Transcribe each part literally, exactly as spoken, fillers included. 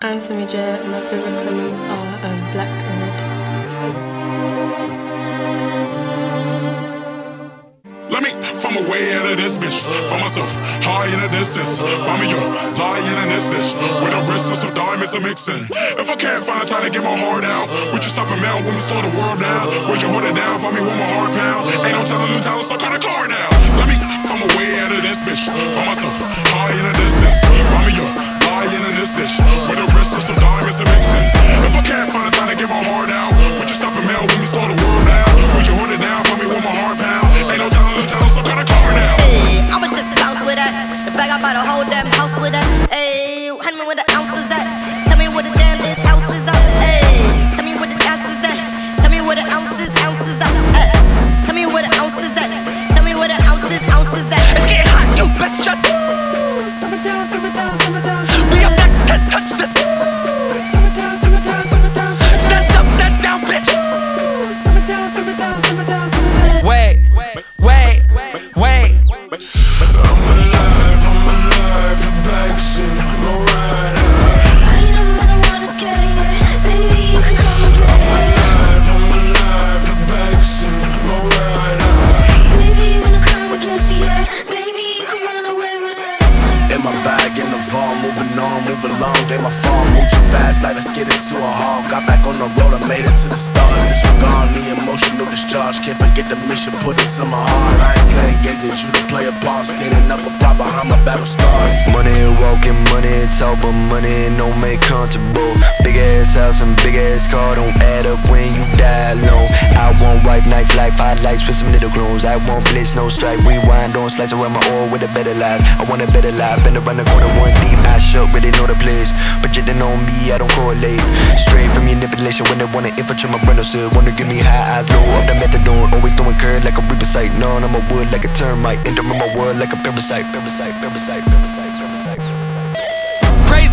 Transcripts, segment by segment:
I'm Sammy J, and my favourite colours are um, black and red. Let me from away out of this bitch. For myself, high in the distance. Find me your lying in this dish. With a wrist and some diamonds a mixing. If I can't find a time to get my heart out, would you stop a mail when we slow the world down? Would you hold it down for me one more hard pound? Ain't no telling new talent, so cut a car now. Let me from away out of this bitch. For myself, high in the distance. Find me your lying in this dish. With a wrist and some diamonds a mixing. If I can't find a time to get my heart out, would you stop a mail when we slow the world down? Would you hold it down for me one more hard pound? Ain't no telling new talent, so cut a car now. Hey, I'ma just bounce with that. The bag I buy the whole damn house with that. Hey, hand me where the ounces at. Tell me where the damn is ounces at. Hey, tell me where the ounces at. Tell me where the ounces, ounces at. Hey, tell me where the ounces at. Tell me where the ounces, ounces at. It's getting hot, you best just Summer down, summer down, summer down. be up next, can't touch this. Summer down, summer down, summer down. Stand up, stand down, bitch. Summer down, summer down, summer down, summer down. Wait, wait, wait. I'm alive, I'm alive, the back's in no rider. I ain't never gonna wanna scare you, baby, you can come and get I'm alive, I'm alive, the back's in no rider. Maybe you wanna come against you, yeah. Maybe you can run away with us. In my bag, in the vault, moving on, move along. They my fault, move too fast, like let's get into a haul. Got back on the road, I made it to the start. Disregard the emotional discharge. Can't forget the mission, put it to my heart. I ain't playing games, need you to play a part. Standing up a prop behind my battle scars. Money walking, money talk, but money don't make comfortable. Big ass house and big ass car don't add up when you die alone. I want white nights like five lights with some little clones. I want bliss, no stripe, rewind, don't slice around my oil with a better lies. I want a better life, been around the corner one deep. I shook, really know the place. Projecting on me, I don't correlate. Straight from your manipulation when they wanna infiltrate my brain, still wanna give me high eyes, low off the methadone. Always throwing curd like a reaper sight. None, I'm a wood like a termite. Enter my world like a parasite, parasite, parasite, parasite, parasite. Praise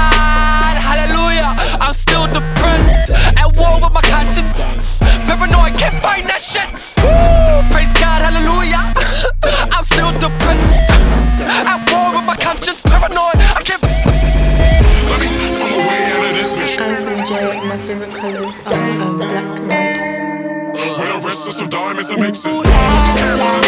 God, hallelujah. I'm still depressed, at war with my conscience. Paranoid, can't find that shit. Woo! Praise God, hallelujah. I'm still depressed, at war with my conscience. Paranoid, I can't. Let me from away out of this bitch. I'm Sammy J, and my favourite colours are um, black and red. With a wrist and some diamonds a mixing. If you can't find a